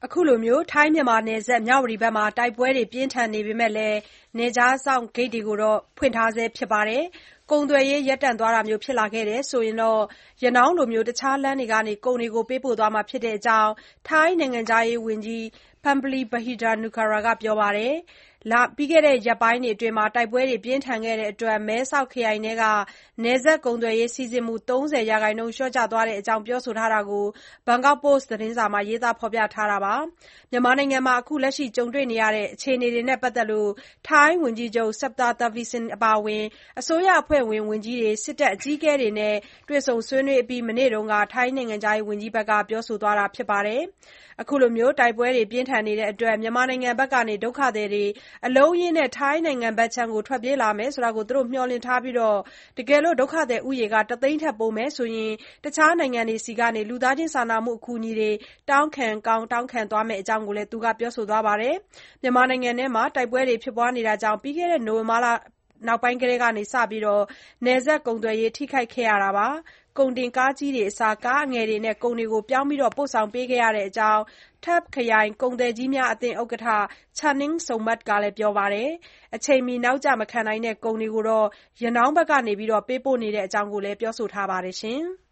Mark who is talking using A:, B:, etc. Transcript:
A: အခုလိုထိုင်းမြန်မာနယ်စပ်မြဝတီဘက်မှာတိုက်ပွဲတွေပြင်းထန်နေပေမဲ့လည်းနယ်ခြားစောင့်ဂိတ်တွေကိုတော့ဖွင့်ထားဆဲဖြစ်ပါတယ်။ ကုန်သွယ်ရေးရပ်တန့်သွားတာမျိုးဖြစ်လာခဲ့တယ်ဆိုရင်တော့ရနောင်းလိုတခြားလမ်းတွေကနေကုန်တွေကိုပေးပို့သွားမှာဖြစ်တဲ့အကြောင်းထိုင်းနိုင်ငံခြားရေးဝန်ကြီး Parnpree Bahiddha-Nukara ကပြောပါတယ်။ ပြီးခဲ့တဲ့ရက်ပိုင်းတွေအတွင်းတိုက်ပွဲတွေပြင်းထန်ခဲ့တဲ့အတွက်မဲဆောက်ခရိုင်ထဲကနယ်စပ်ကုန်သွယ်ရေးစီးဆင်းမှု 30% လျော့ကျသွားတဲ့အကြောင်းပြောဆိုထားတာကို Bangkok Post သတင်းစာမှာ ရေးသားဖော်ပြထားတာပါ။ မြန်မာနိုင်ငံမှာအခုလက်ရှိကြုံတွေ့နေရတဲ့အခြေအနေတွေနဲ့ပတ်သက်လို့ထိုင်းဝန်ကြီးချုပ် Srettha Thavisin အပါအဝင်အစိုးရအဖွဲ့ဝင်ဝန်ကြီးတွေ၊စစ်တပ်အကြီးအကဲတွေနဲ့တွေ့ဆုံဆွေးနွေးအပြီးမနေ့ကထိုင်းနိုင်ငံခြားရေးဝန်ကြီးကပြောဆိုသွားတာဖြစ်ပါတယ်။ အခုလိုတိုက်ပွဲတွေပြင်းထန်နေတဲ့အတွက်မြန်မာနိုင်ငံဘက်ကနေဒုက္ခသည်တွေအလုံးအရင်းနဲ့ထိုင်းနိုင်ငံဘက်ထွက်ပြေးလာမယ်လို့မျှော်လင့်ထားပြီးတကယ်လို့ဒုက္ခသည်ဦးရေတသိန်းထက်ပိုမယ်ဆိုရင် တခြားနိုင်ငံတွေဆီကနေလူသားချင်းစာနာမှုအကူအညီတွေတောင်းခံကောင်းတောင်းခံသွားမယ့်အကြောင်းလည်းသူကပြောဆိုသွားပါတယ်။ မြန်မာနိုင်ငံထဲမှာတိုက်ပွဲတွေဖြစ်ပွားနေတာကြောင့်ပြီးခဲ့တဲ့နိုဝင်ဘာလနောက်ပိုင်းကတည်းကစပြီးနယ်စပ်ကုန်သွယ်ရေးထိခိုက်ခဲ့ရတာပါ။ ကုန်တင်ကားကြီးတွေအစားကားအငယ်တွေနဲ့ကုန်တွေကိုပြောင်းပြီးပို့ဆောင်ပေးခဲ့ရတဲ့အကြောင်း Tak ခရိုင်ကုန်သည်ကြီးများအသင်းဥက္ကဋ္ဌ Chaning Sommat ကပြောပါတယ်။ အချိန်မီနောက်ကျမခံနိုင်တဲ့ကုန်တွေကိုရနောင်းဘက်ကနေပေးပို့နေတဲ့အကြောင်းလည်းပြောဆိုထားပါတယ်။